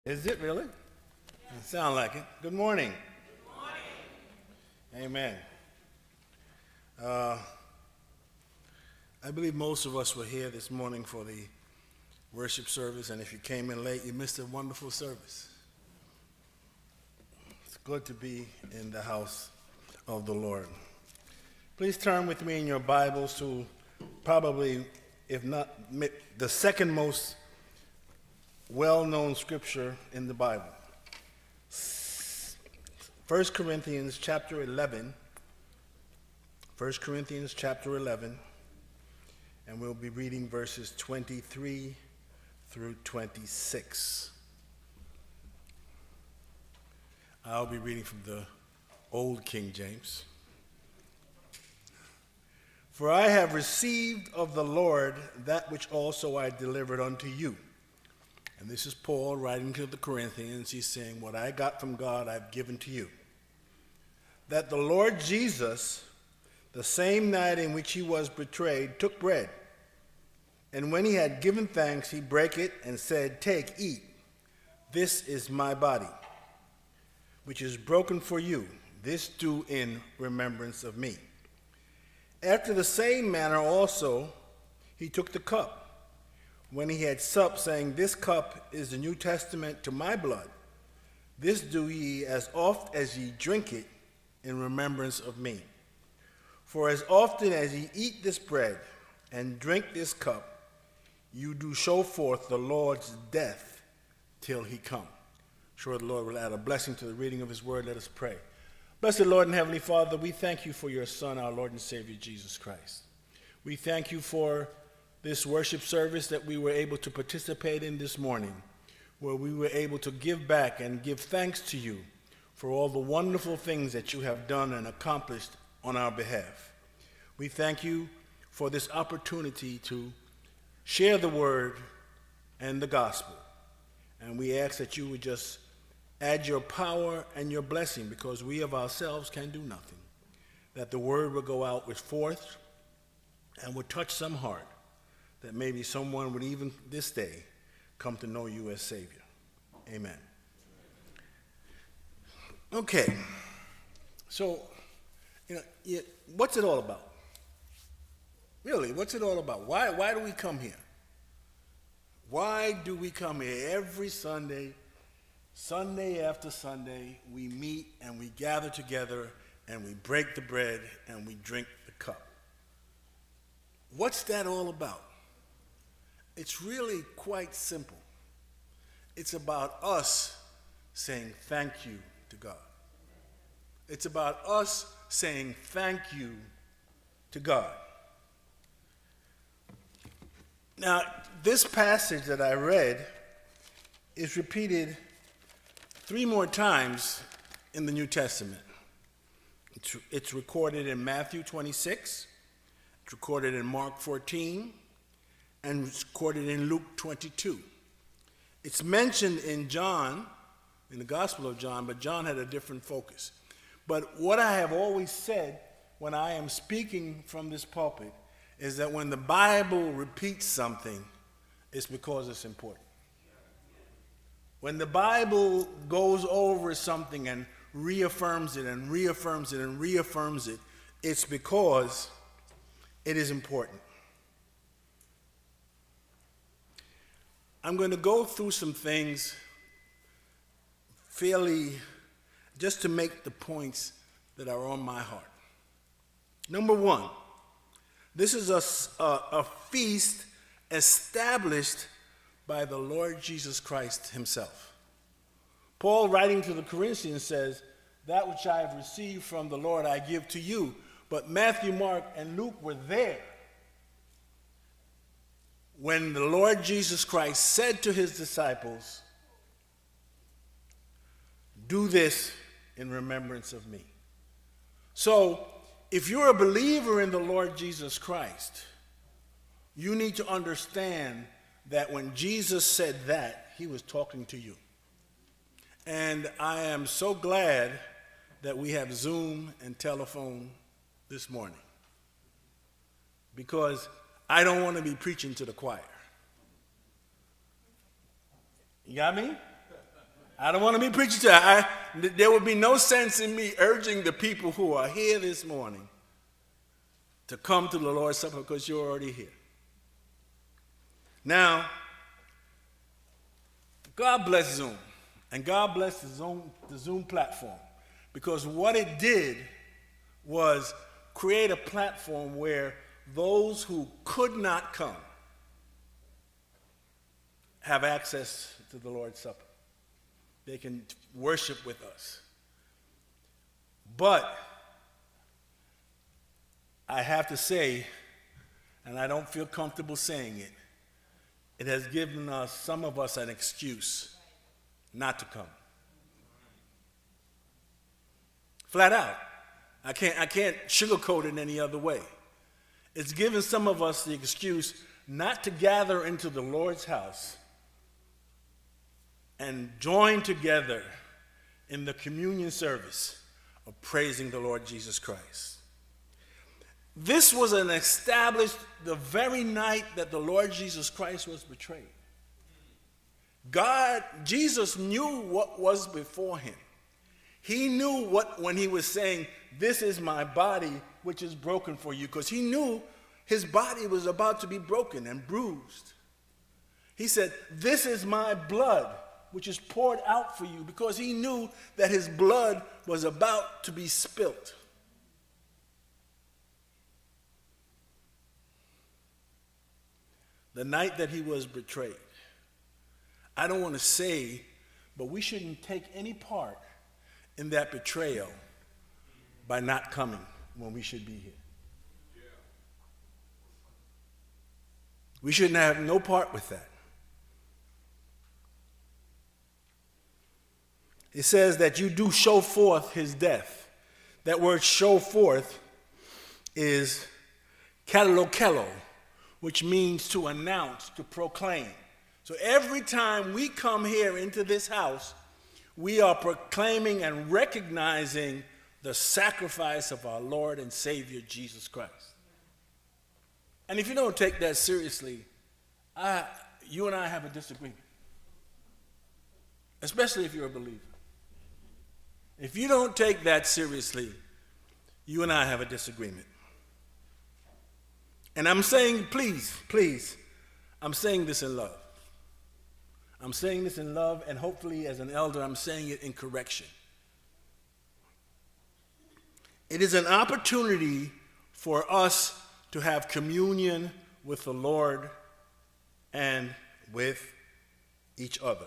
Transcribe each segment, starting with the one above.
Is it really? It sound like it. Good morning. Amen. Uh, I believe most of us were here this morning for the worship service, and if you came in late, you missed a wonderful service. It's good to be in the house of the Lord. Please turn with me in your Bibles to probably, if not the second most well-known scripture in the Bible. 1 Corinthians chapter 11. 1 Corinthians chapter 11, and we'll be reading verses 23 through 26. I'll be reading from the Old King James. For I have received of the Lord that which also I delivered unto you. And this is Paul writing to the Corinthians. He's saying, what I got from God, I've given to you. That the Lord Jesus, the same night in which he was betrayed, took bread. And when he had given thanks, he brake it and said, take, eat. This is my body, which is broken for you. This do in remembrance of me. After the same manner also, he took the cup, when he had supped, saying, this cup is the New Testament to my blood. This do ye as oft as ye drink it in remembrance of me. For as often as ye eat this bread and drink this cup, you do show forth the Lord's death till he come. Sure, the Lord will add a blessing to the reading of his word. Let us pray. Blessed Lord and Heavenly Father, we thank you for your Son, our Lord and Savior, Jesus Christ. We thank you for this worship service that we were able to participate in this morning, where we were able to give back and give thanks to you for all the wonderful things that you have done and accomplished on our behalf. We thank you for this opportunity to share the word and the gospel. And we ask that you would just add your power and your blessing, because we of ourselves can do nothing. That the word will go out with force and will touch some heart, that maybe someone would even this day come to know you as Savior. Amen. Okay, so, what's it all about? Really, what's it all about? Why do we come here? Why do we come here every Sunday, Sunday after Sunday? We meet and we gather together and we break the bread and we drink the cup. What's that all about? It's really quite simple. It's about us saying thank you to God. It's about us saying thank you to God. Now, this passage that I read is repeated 3 more times in the New Testament. It's recorded in Matthew 26, it's recorded in Mark 14, and it's recorded in Luke 22. It's mentioned in John, in the Gospel of John, but John had a different focus. But what I have always said when I am speaking from this pulpit is that when the Bible repeats something, it's because it's important. When the Bible goes over something and reaffirms it and reaffirms it and reaffirms it, it's because it is important. I'm going to go through some things fairly just to make the points that are on my heart. Number 1, this is a feast established by the Lord Jesus Christ himself. Paul, writing to the Corinthians, says, that which I have received from the Lord I give to you. But Matthew, Mark, and Luke were there when the Lord Jesus Christ said to his disciples, do this in remembrance of me. So, if you're a believer in the Lord Jesus Christ, you need to understand that when Jesus said that, he was talking to you. And I am so glad that we have Zoom and telephone this morning, because I don't want to be preaching to the choir. You got me? I don't want to be preaching to you. There would be no sense in me urging the people who are here this morning to come to the Lord's Supper because you're already here. Now, God bless Zoom, and God bless the Zoom platform, because what it did was create a platform where those who could not come have access to the Lord's Supper. They can worship with us. But I have to say, and I don't feel comfortable saying it, it has given us, some of us, an excuse not to come. Flat out. I can't sugarcoat it any other way. It's given some of us the excuse not to gather into the Lord's house and join together in the communion service of praising the Lord Jesus Christ. This was established the very night that the Lord Jesus Christ was betrayed. Jesus knew what was before him. He knew when he was saying, "This is my body, which is broken for you," because he knew his body was about to be broken and bruised. He said, "This is my blood, which is poured out for you," because he knew that his blood was about to be spilt. The night that he was betrayed, I don't want to say, but we shouldn't take any part in that betrayal by not coming when we should be here. We shouldn't have no part with that. It says that you do show forth his death. That word show forth is katalokelo, which means to announce, to proclaim. So every time we come here into this house, we are proclaiming and recognizing the sacrifice of our Lord and Savior, Jesus Christ. And if you don't take that seriously, you and I have a disagreement, especially if you're a believer. If you don't take that seriously, you and I have a disagreement. And I'm saying, please, I'm saying this in love. I'm saying this in love, and hopefully as an elder, I'm saying it in correction. It is an opportunity for us to have communion with the Lord and with each other.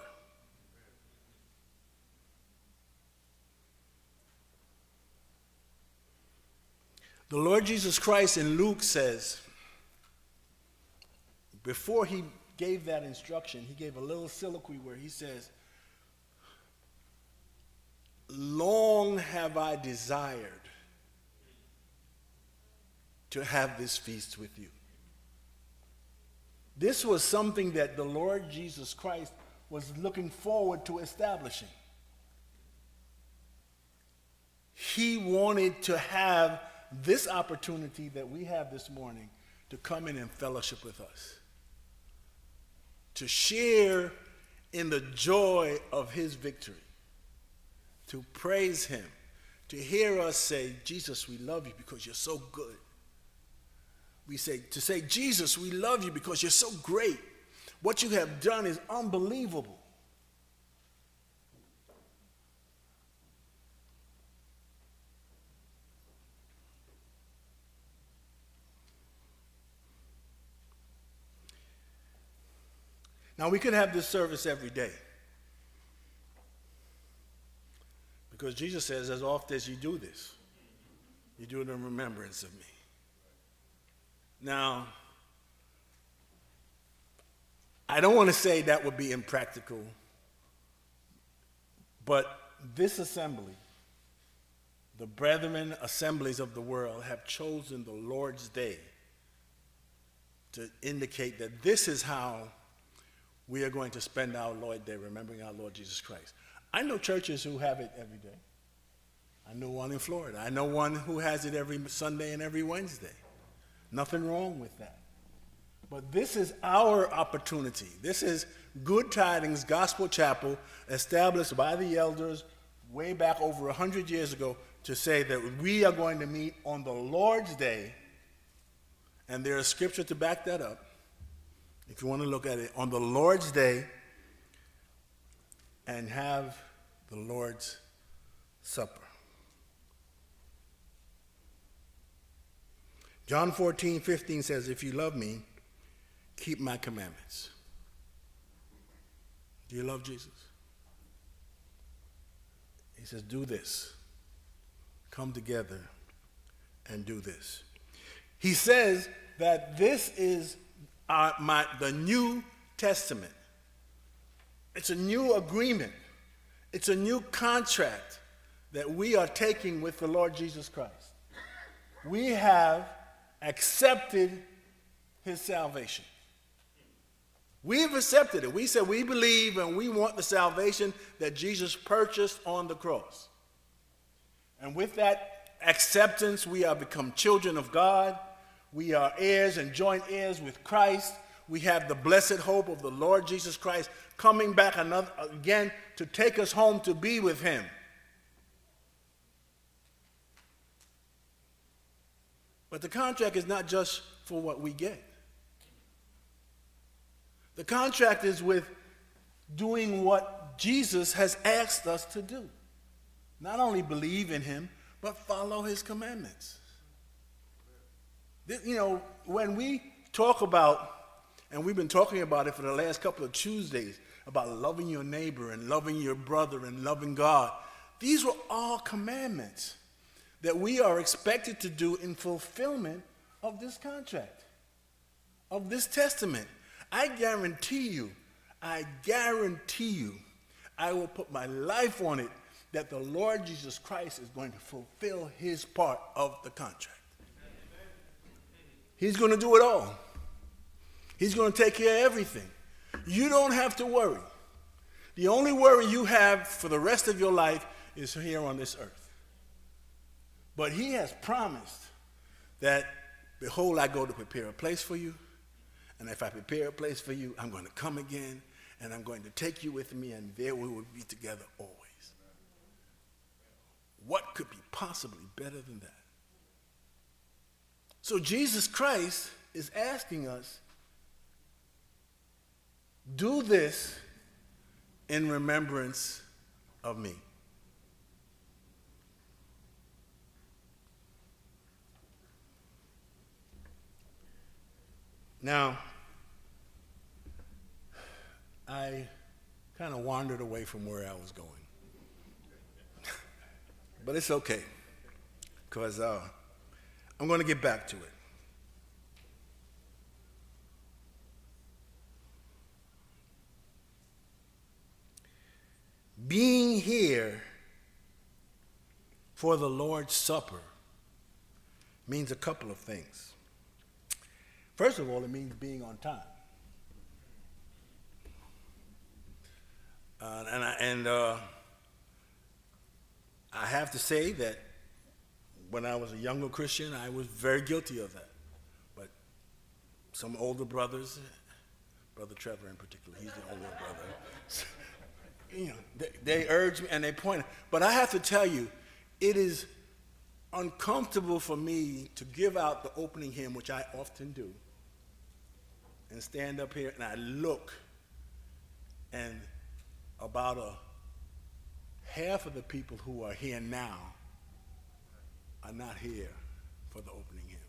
The Lord Jesus Christ in Luke says, before he gave that instruction, he gave a little soliloquy where he says, "Long have I desired to have this feast with you." This was something that the Lord Jesus Christ was looking forward to establishing. He wanted to have this opportunity that we have this morning to come in and fellowship with us, to share in the joy of his victory, to praise him, to hear us say, "Jesus, we love you because you're so good." To say, "Jesus, we love you because you're so great. What you have done is unbelievable." Now, we could have this service every day, because Jesus says, "As often as you do this, you do it in remembrance of me." Now, I don't want to say that would be impractical, but this assembly, the brethren assemblies of the world, have chosen the Lord's Day to indicate that this is how we are going to spend our Lord's Day, remembering our Lord Jesus Christ. I know churches who have it every day. I know one in Florida. I know one who has it every Sunday and every Wednesday. Nothing wrong with that. But this is our opportunity. This is Good Tidings Gospel Chapel, established by the elders way back over 100 years ago, to say that we are going to meet on the Lord's Day, and there is scripture to back that up, if you want to look at it, on the Lord's Day, and have the Lord's Supper. John 14:15 says, if you love me, keep my commandments. Do you love Jesus? He says, do this. Come together and do this. He says that this is the New Testament. It's a new agreement. It's a new contract that we are taking with the Lord Jesus Christ. We have accepted his salvation. We've accepted it. We said we believe and we want the salvation that Jesus purchased on the cross. And with that acceptance, we have become children of God. We are heirs and joint heirs with Christ. We have the blessed hope of the Lord Jesus Christ coming back again to take us home to be with him. But the contract is not just for what we get. The contract is with doing what Jesus has asked us to do. Not only believe in him, but follow his commandments. You know, when we talk about, and we've been talking about it for the last couple of Tuesdays, about loving your neighbor and loving your brother and loving God, these were all commandments that we are expected to do in fulfillment of this contract, of this testament. I guarantee you, I will put my life on it that the Lord Jesus Christ is going to fulfill his part of the contract. He's going to do it all. He's going to take care of everything. You don't have to worry. The only worry you have for the rest of your life is here on this earth. But he has promised that, behold, I go to prepare a place for you. And if I prepare a place for you, I'm going to come again, and I'm going to take you with me, and there we will be together always. What could be possibly better than that? So Jesus Christ is asking us, do this in remembrance of me. Now, I kind of wandered away from where I was going. But it's okay, because I'm going to get back to it. Being here for the Lord's Supper means a couple of things. First of all, it means being on time. I have to say that when I was a younger Christian, I was very guilty of that. But some older brothers, Brother Trevor in particular, he's the older brother, you know, they urge me and they point. But I have to tell you, it is uncomfortable for me to give out the opening hymn, which I often do, and stand up here and I look, and about half of the people who are here now are not here for the opening hymn.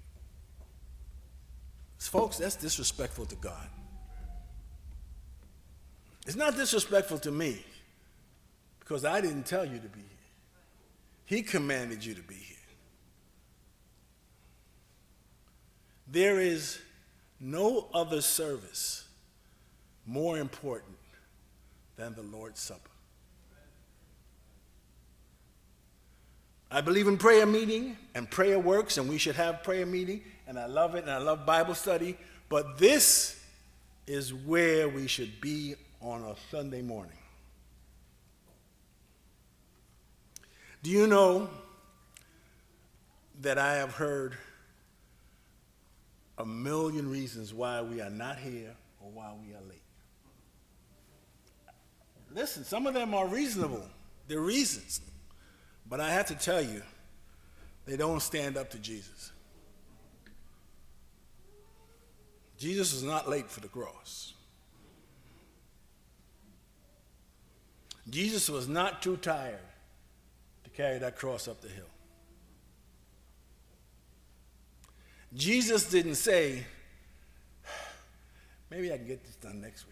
Folks, that's disrespectful to God. It's not disrespectful to me, because I didn't tell you to be here. He commanded you to be here. There is no other service more important than the Lord's Supper. I believe in prayer meeting, and prayer works, and we should have prayer meeting, and I love it, and I love Bible study, but this is where we should be on a Sunday morning. Do you know that I have heard a million reasons why we are not here or why we are late. Listen, some of them are reasonable. They're reasons. But I have to tell you, they don't stand up to Jesus. Jesus was not late for the cross. Jesus was not too tired to carry that cross up the hill. Jesus didn't say, maybe I can get this done next week.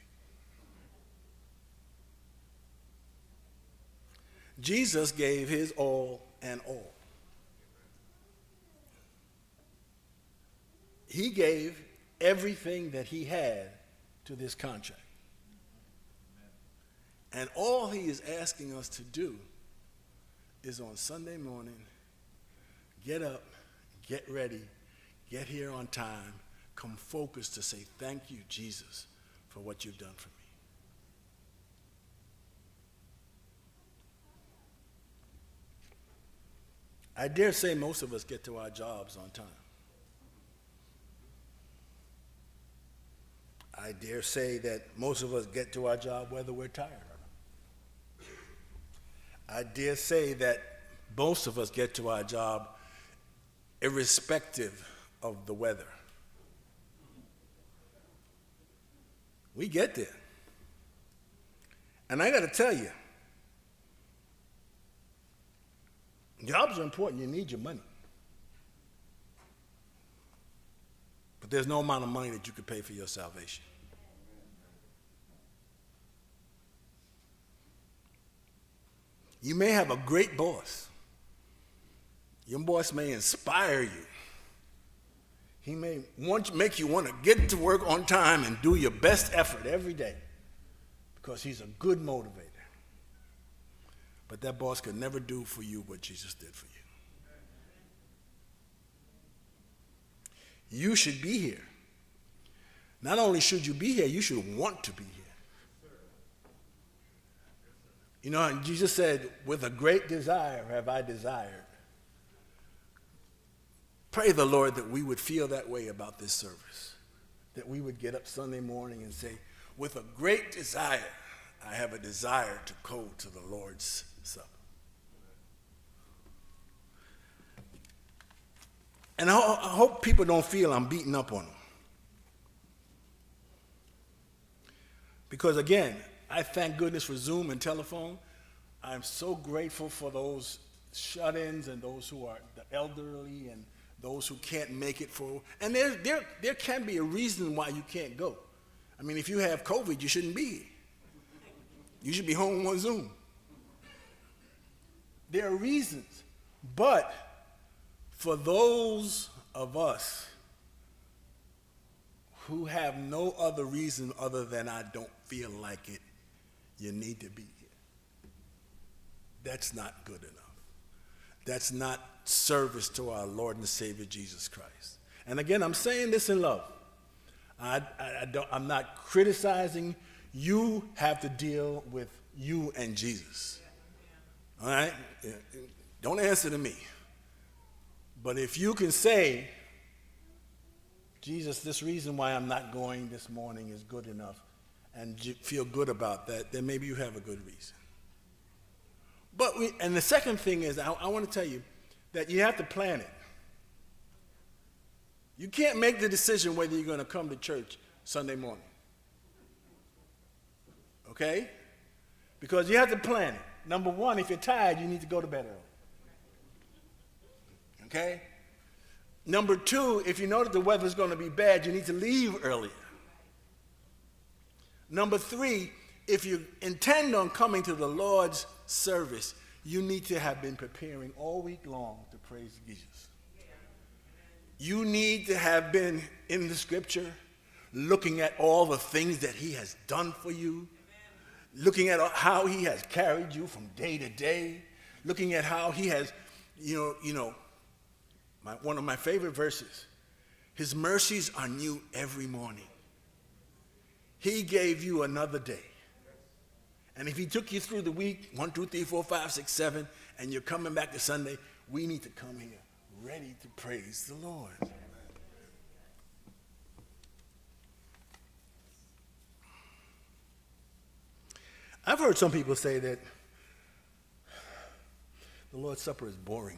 Jesus gave his all and all. He gave everything that he had to this contract. And all he is asking us to do is on Sunday morning, get up, get ready, get here on time, come focused to say, thank you, Jesus, for what you've done for me. I dare say most of us get to our jobs on time. I dare say that most of us get to our job whether we're tired or not. I dare say that most of us get to our job irrespective of the weather. We get there. And I got to tell you, jobs are important. You need your money. But there's no amount of money that you could pay for your salvation. You may have a great boss. Your boss may inspire you. He may make you want to get to work on time and do your best effort every day because he's a good motivator. But that boss could never do for you what Jesus did for you. You should be here. Not only should you be here, you should want to be here. You know, and Jesus said, with a great desire have I desired. Pray the Lord that we would feel that way about this service. That we would get up Sunday morning and say, with a great desire, I have a desire to go to the Lord's Supper. And I hope people don't feel I'm beating up on them. Because again, I thank goodness for Zoom and telephone. I'm so grateful for those shut-ins and those who are the elderly and those who can't make it for. And there can be a reason why you can't go. I mean, if you have COVID, you shouldn't be here. You should be home on Zoom. There are reasons. But for those of us who have no other reason other than I don't feel like it, you need to be here. That's not good enough. That's not service to our Lord and Savior Jesus Christ. And again, I'm saying this in love. I'm not criticizing. You have to deal with you and Jesus. All right? Don't answer to me. But if you can say, Jesus, this reason why I'm not going this morning is good enough, and feel good about that, then maybe you have a good reason. But and the second thing is, I want to tell you that you have to plan it. You can't make the decision whether you're going to come to church Sunday morning. Okay? Because you have to plan it. Number one, if you're tired, you need to go to bed early. Okay? Number two, if you know that the weather's going to be bad, you need to leave earlier. Number three, if you intend on coming to the Lord's service, you need to have been preparing all week long to praise Jesus. You need to have been in the scripture, looking at all the things that he has done for you, looking at how he has carried you from day to day, looking at how he has, one of my favorite verses, his mercies are new every morning. He gave you another day. And if he took you through the week, 1, 2, 3, 4, 5, 6, 7, and you're coming back to Sunday, we need to come here ready to praise the Lord. I've heard some people say that the Lord's Supper is boring.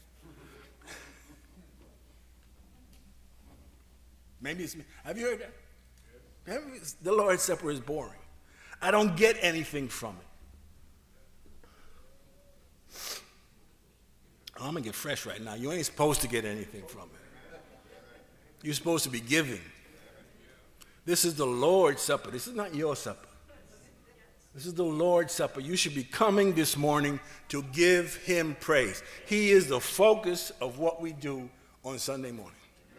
Maybe it's me. Have you heard that? Maybe the Lord's Supper is boring. I don't get anything from it. Oh, I'm going to get fresh right now. You ain't supposed to get anything from it. You're supposed to be giving. This is the Lord's Supper. This is not your supper. This is the Lord's Supper. You should be coming this morning to give him praise. He is the focus of what we do on Sunday morning.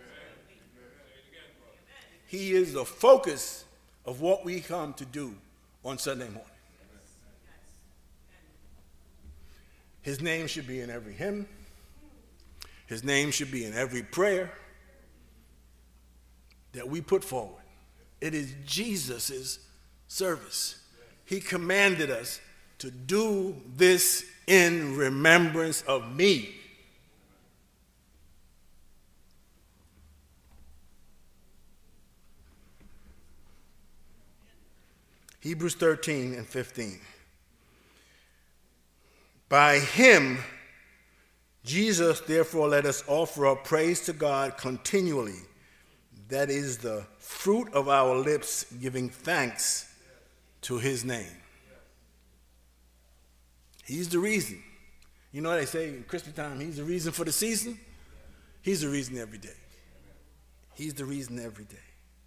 He is the focus of what we come to do on Sunday morning. His name should be in every hymn. His name should be in every prayer that we put forward. It is Jesus' service. He commanded us to do this in remembrance of me. Hebrews 13 and 15. By him, Jesus, therefore, let us offer up praise to God continually. That is the fruit of our lips, giving thanks to his name. He's the reason. You know what they say in Christmas time, he's the reason for the season? He's the reason every day. He's the reason every day.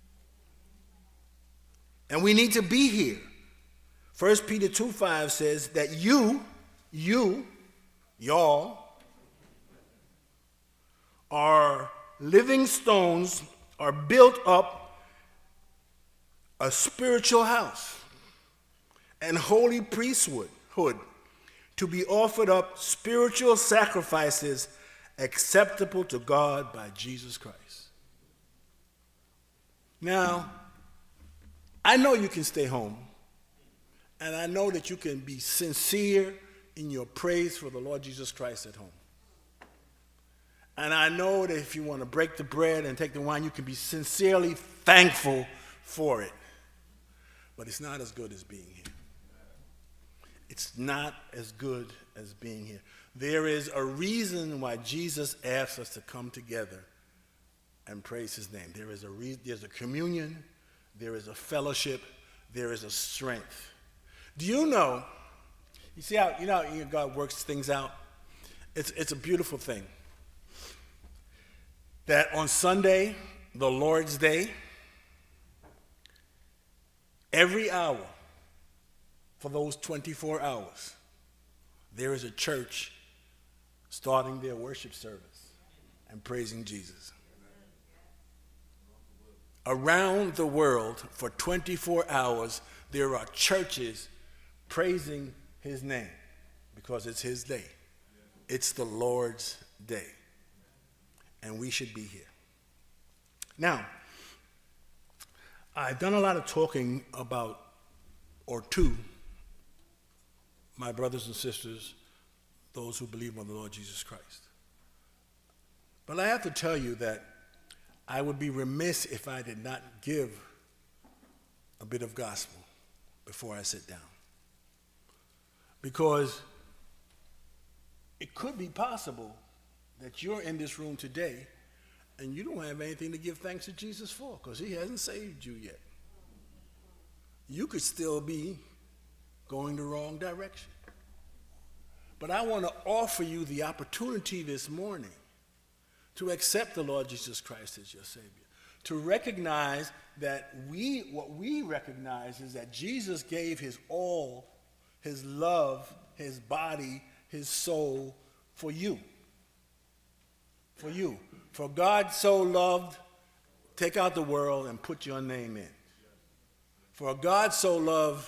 And we need to be here. 1 Peter 2:5 says that y'all, are living stones, are built up a spiritual house and holy priesthood to be offered up spiritual sacrifices acceptable to God by Jesus Christ. Now, I know you can stay home, and I know that you can be sincere in your praise for the Lord Jesus Christ at home. And I know that if you want to break the bread and take the wine, you can be sincerely thankful for it. But it's not as good as being here. It's not as good as being here. There is a reason why Jesus asks us to come together and praise his name. There's a communion, there is a fellowship, there is a strength. Do you know, you see how God works things out? It's a beautiful thing. That on Sunday, the Lord's Day, every hour for those 24 hours, there is a church starting their worship service and praising Jesus. Around the world for 24 hours, there are churches praising his name because it's his day. It's the Lord's day. And we should be here. Now, I've done a lot of talking about, or to, my brothers and sisters, those who believe on the Lord Jesus Christ. But I have to tell you that I would be remiss if I did not give a bit of gospel before I sit down. Because it could be possible that you're in this room today and you don't have anything to give thanks to Jesus for because he hasn't saved you yet. You could still be going the wrong direction. But I want to offer you the opportunity this morning to accept the Lord Jesus Christ as your Savior. To recognize that what we recognize is that Jesus gave his all, his love, his body, his soul for you. For you. For God so loved, take out the world and put your name in. For God so loved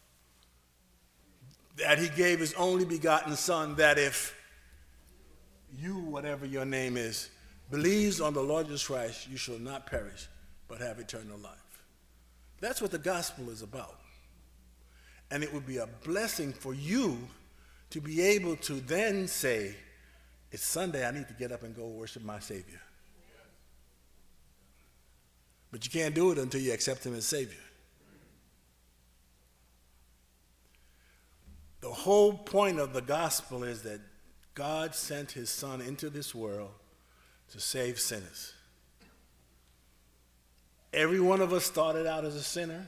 that he gave his only begotten Son, that if you, whatever your name is, believes on the Lord Jesus Christ, you shall not perish, but have eternal life. That's what the gospel is about. And it would be a blessing for you to be able to then say, it's Sunday, I need to get up and go worship my Savior. But you can't do it until you accept him as Savior. The whole point of the gospel is that God sent his son into this world to save sinners. Every one of us started out as a sinner.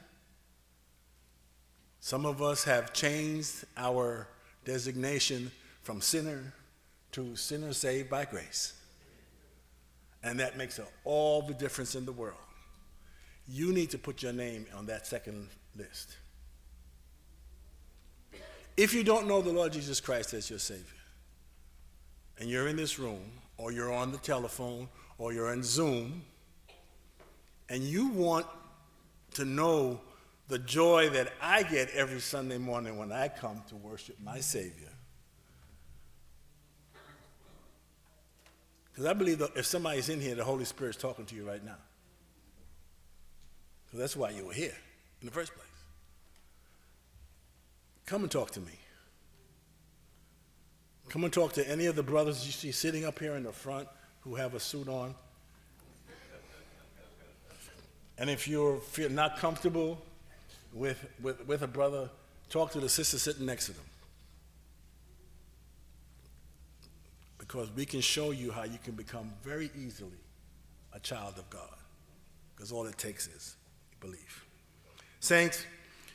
Some of us have changed our designation from sinner to sinner saved by grace. And that makes all the difference in the world. You need to put your name on that second list. If you don't know the Lord Jesus Christ as your Savior, and you're in this room, or you're on the telephone, or you're in Zoom, and you want to know the joy that I get every Sunday morning when I come to worship my Savior, because I believe that if somebody's in here, the Holy Spirit's talking to you right now. So that's why you were here in the first place. Come and talk to me. Come and talk to any of the brothers you see sitting up here in the front who have a suit on. And if you feel not comfortable with a brother, talk to the sister sitting next to them. Because we can show you how you can become very easily a child of God. Because all it takes is belief. Saints,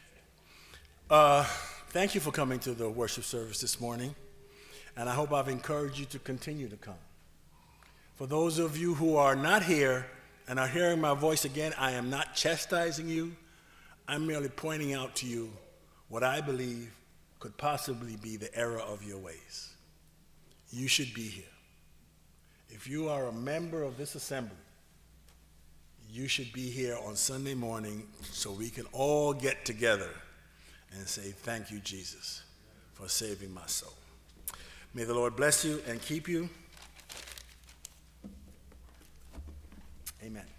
thank you for coming to the worship service this morning. And I hope I've encouraged you to continue to come. For those of you who are not here and are hearing my voice again, I am not chastising you. I'm merely pointing out to you what I believe could possibly be the error of your ways. You should be here. If you are a member of this assembly, you should be here on Sunday morning so we can all get together and say, thank you, Jesus, for saving my soul. May the Lord bless you and keep you. Amen.